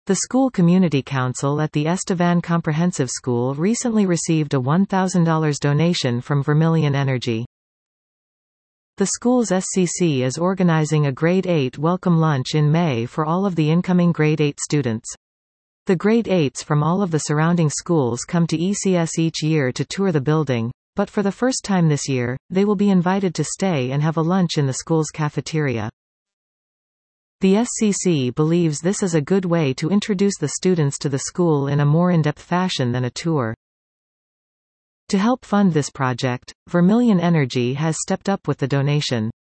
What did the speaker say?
The school community council at the Estevan Comprehensive School recently received a $1,000 donation from Vermilion Energy. The school's SCC is organizing a Grade 8 welcome lunch in May for all of the incoming Grade 8 students. The Grade 8s from all of the surrounding schools come to ECS each year to tour the building, but for the first time this year, they will be invited to stay and have a lunch in the school's cafeteria. The SCC believes this is a good way to introduce the students to the school in a more in-depth fashion than a tour. To help fund this project, Vermilion Energy has stepped up with the donation.